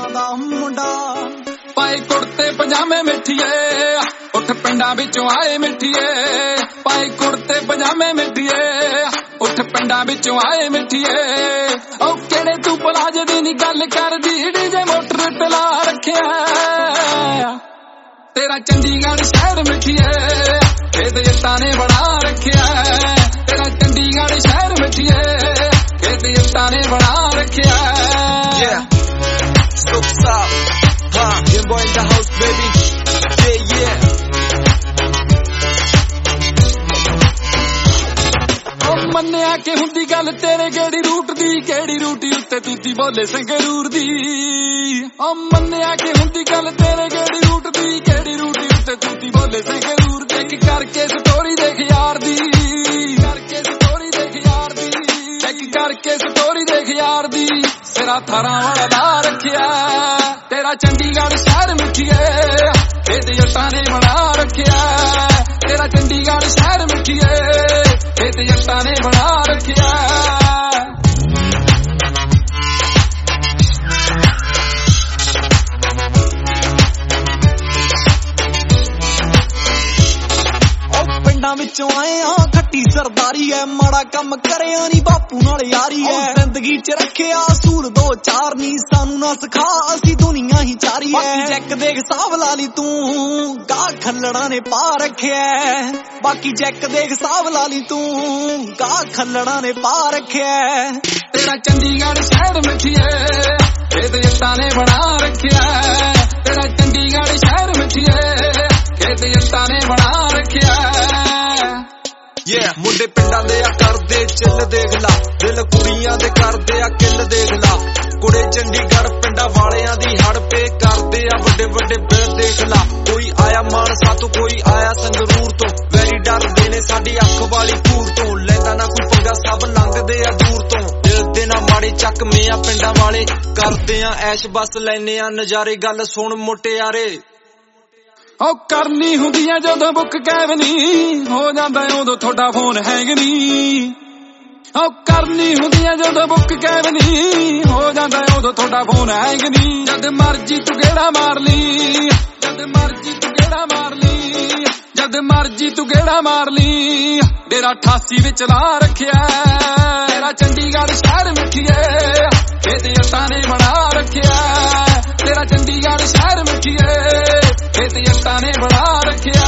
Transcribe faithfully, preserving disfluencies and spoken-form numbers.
ਦਾ ਮੁੰਡਾ ਪਾਏ ਕੁੜਤੇ ਪਜਾਮੇ ਮਿੱਠੀਏ ਉੱਠ ਪਿੰਡਾਂ ਵਿੱਚੋਂ ਆਏ ਮਿੱਠੀਏ ਪਾਏ ਕੁੜਤੇ ਪਜਾਮੇ ਮਿੱਠੀਏ ਉੱਠ ਪਿੰਡਾਂ ਵਿੱਚੋਂ ਆਏ ਮਿੱਠੀਏ ਉਹ ਕਿਹੜੇ ਤੂੰ ਪਲਾਜ ਦੀ ਨੀ ਗੱਲ ਕਰਦੀ ਡੀਜੇ ਮੋਟਰ ਤੇ ਲਾ ਰੱਖਿਆ ਤੇਰਾ ਚੰਡੀਗੜ੍ਹ ਸ਼ਹਿਰ ਮਿੱਠੀਏ ਖੇਤ ਜੱਟਾਂ ਨੇ ਬਣਾ ਰੱਖਿਆ ਤੇਰਾ ਚੰਡੀਗੜ੍ਹ ਸ਼ਹਿਰ ਮਿੱਠੀਏ ਖੇਤ ਜੱਟਾਂ ਨੇ ਬਣਾ ਰੱਖਿਆ What's up? Huh, young boy in the house, baby. Yeah, yeah. ਉਹ ਮੰਨਿਆ ਕਿ ਹੁੰਦੀ ਗੱਲ ਤੇਰੇ ਕਿਹੜੀ ਰੂਟ ਦੀ ਕਿਹੜੀ ਰੂਟੀ ਉੱਤੇ ਤੂਤੀ ਬੋਲੇ ਸੰਗਰੂਰ ਦੀ ਉਹ ਮੰਨਿਆ ਕਿ ਹੁੰਦੀ ਗੱਲ ਤੇਰੇ ਕਿਹੜੀ ਰੂਟ ਦੀ ਕਿਹੜੀ ਰੂਟੀ ਉੱਤੇ ਤੂਤੀ ਬੋਲੇ ਸੰਗਰੂਰ ਦੀ ਚੈੱਕ ਕਰਕੇ ਸਟੋਰੀ ਦੇਖ ਯਾਰ ਦੀ ਕਰਕੇ ਸਟੋਰੀ ਦੇਖ ਯਾਰ ਦੀ ਚੈੱਕ ਕਰਕੇ ਸਟੋਰੀ ਦੇਖ ਯਾਰ ਦੀ ਸਿਰਾ ਥਾਰਾਂ ਵਾਲਾ ਲਾ ਰੱਖਿਆ ਤੇਰਾ ਚੰਡੀਗੜ੍ਹ ਸ਼ਹਿਰ ਮਿੱਠੀਏ ਖੇਤ ਜੱਟਾਂ ਨੇ ਬਣਾ ਰੱਖਿਆ ਤੇਰਾ ਚੰਡੀਗੜ੍ਹ ਸ਼ਹਿਰ ਮਿੱਠੀਏ ਖੇਤ ਜੱਟਾਂ ਨੇ ਬਣਾ ਰੱਖਿਆ ਪਿੰਡਾਂ ਵਿੱਚੋਂ ਆਏ ਆ ਖੱਟੀ ਸਰਦਾਰੀ ਐ ਮਾੜਾ ਕੰਮ ਕਰਿਆ ਨੀ ਬਾਪੂ ਨਾਲ ਯਾਰੀ ਐ ਜ਼ਿੰਦਗੀ ਚ ਰੱਖਿਆ ਅਸੂਲ ਦੋ ਚਾਰ ਨੀ ਸਾਨੂੰ ਨਾ ਸਿਖਾ ਅਸੀਂ ਦੁਨੀਆ ਹੀ ਚਾਰੀ ਐ ਬਾਕੀ ਜੈਕ ਦੇਖ ਹਿਸਾਬ ਲਾ ਲਈ ਤੂੰ ਗਾਹ ਖੱਲੜਾਂ ਨੇ ਪਾ ਰੱਖਿਆ ਬਾਕੀ ਜੈਕ ਦੇਖ ਹਿਸਾਬ ਲਾ ਲਈ ਤੂੰ ਗਾਹ ਖੱਲੜਾਂ ਨੇ ਪਾ ਰੱਖਿਆ ਤੇਰਾ ਚੰਡੀਗੜ੍ਹ ਸ਼ਹਿਰ ਮਿੱਠੀਏ ਖੇਤ ਜੱਟਾਂ ਨੇ ਬਣਾ ਰੱਖਿਆ ਤੇਰਾ ਚੰਡੀਗੜ੍ਹ ਸ਼ਹਿਰ ਮਿੱਠੀਏ ਖੇਤ ਜੱਟਾਂ ਨੇ ਬਣਾ ਰੱਖਿਆ Yeah, ਮੁੰਡੇ ਪਿੰਡਾਂ ਦੇ ਆ ਕਰਦੇ ਚਿੱਲ ਦੇਖ ਲਾ ਦਿਲ ਕੁੜੀਆਂ ਦੇ ਕਰਦੇ ਆ ਕਿੱਲ ਦੇਖ ਲਾ ਕੁੜੇ ਚੰਡੀਗੜ੍ਹ ਪਿੰਡਾਂ ਵਾਲਿਆਂ ਦੀ ਹੜ ਪੇ ਕਰਦੇ ਆ ਵੱਡੇ ਵੱਡੇ ਬਿੱਲ ਦੇਖ ਲਾ ਕੋਈ ਆਇਆ ਮਾਨਸਾ ਤੋਂ ਕੋਈ ਆਇਆ ਸੰਗਰੂਰ ਤੋਂ ਵੈਰੀ ਡਰਦੇ ਨੇ ਸਾਡੀ ਅੱਖ ਵਾਲੀ ਕੂਰ ਤੋਂ ਲੈਂਦਾ ਨਾ ਕੋਈ ਪੰਗਾ ਸਭ ਲੰਘਦੇ ਆ ਦੂਰ ਤੋਂ ਦਿਲ ਦੇ ਨਾ ਮਾੜੇ ਚੱਕਵੇਂ ਆ ਪਿੰਡਾਂ ਵਾਲੇ ਕਰਦੇ ਆ ਐਸ਼ ਬਸ ਲੈਨੇ ਆ ਨਜ਼ਾਰੇ ਗੱਲ ਸੁਣ ਮੁਟਿਆਰੇ ਉਹ ਕਰਨੀ ਹੁੰਦੀਆਂ ਜਦੋਂ ਬੁੱਕ ਕੈਬ ਨੀ ਹੋ ਜਾਂਦਾ ਉਦੋਂ ਤੁਹਾਡਾ ਫੋਨ ਹੈਂਗ ਨੀ ਉਹ ਕਰਨੀ ਹੁੰਦੀਆਂ ਜਦੋਂ ਬੁੱਕ ਕੈਬ ਨੀ ਹੋ ਜਾਂਦਾ ਉਦੋਂ ਤੁਹਾਡਾ ਫੋਨ ਹੈਂਗ ਨੀ ਜਦ ਮਰਜੀ ਤੂੰ ਗੇੜਾ ਮਾਰ ਲਈ ਜਦ ਮਰਜੀ ਤੂੰ ਗੇੜਾ ਮਾਰ ਲਈ ਜਦ ਮਰਜੀ ਤੂੰ ਗੇੜਾ ਮਾਰ ਲਈ ਤੇਰਾ ਅਠਾਸੀ ਵਿੱਚ ਲਾ ਰੱਖਿਆ ਤੇਰਾ ਚੰਡੀਗੜ੍ਹ ਸ਼ਹਿਰ ਮਿੱਠੀਏ ਖੇਤ ਜੱਟਾਂ ਨੇ ਬਣਾ ਰੱਖਿਆ ਤੇਰਾ ਚੰਡੀਗੜ੍ਹ ਸ਼ਹਿਰ ਮਿੱਠੀਏ ਖੇਤ ਜੱਟਾਂ ਨੇ ਬਣਾ ਰੱਖਿਆ